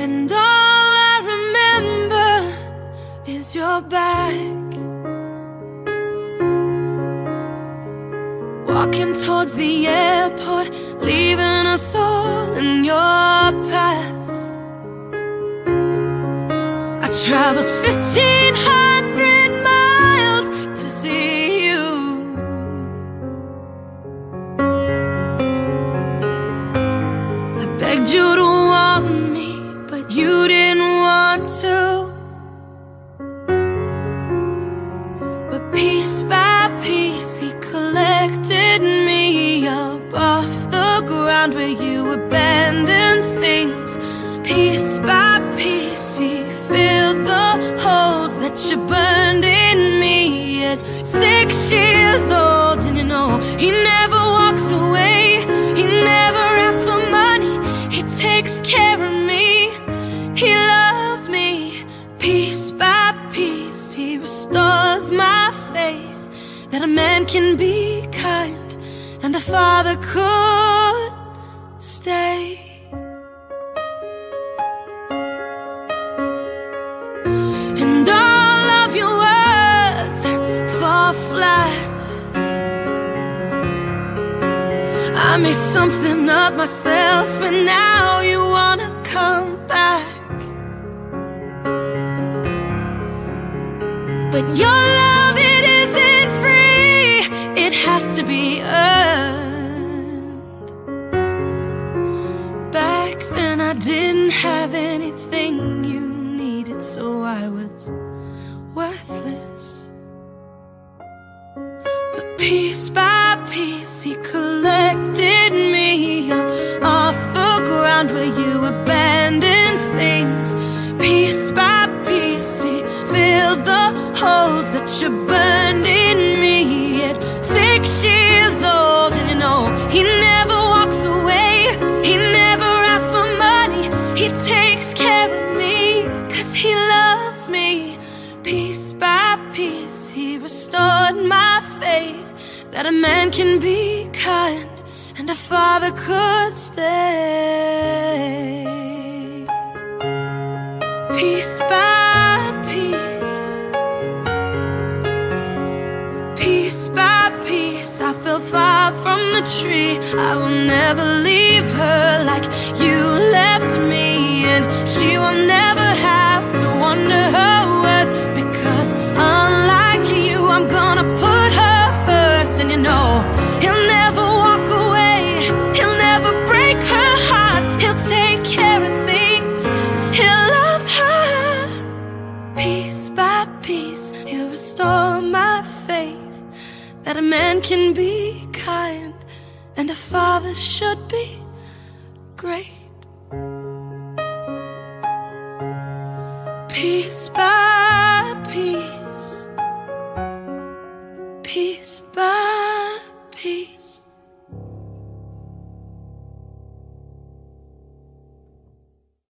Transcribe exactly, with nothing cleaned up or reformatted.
and all I remember is your back. Walking towards the airport, leaving us all in your past. I traveled fifteen hundred miles to see you. I begged you to want me, but you didn't want to. But piece by piece he collected me up off the ground where you abandoned things. Piece by piece he filled the holes that you burned in me. At six years old, and you know he never walks away. He never asks for money, he takes care of me. He loves me. Piece by piece he restores my faith that a man can be kind and a father could stay. And all of your words fall flat. I made something of myself, and now you wanna come back. But your love, it isn't free, it has to be earned. Back then I didn't have anything you needed, so I was worthless. But piece by piece he collected me up off the ground where you abandoned things. Piece by piece he filled the holes that you burned in me. At six years old, and you know he never walks away. He never asks for money, he takes care of me, 'cause he loves me. Piece by piece he restored my faith that a man can be kind and a father could stay. Piece by piece, piece by piece I fell far from the tree. I will never leave her like you left me, and she will never have to wonder her worth, because unlike you I'm gonna put her first. And you know he'll never walk away, he'll never break her heart, he'll take care of things, he'll love her. Piece by piece he'll restore my faith that a man can be kind and a father should be great. Piece by piece, piece by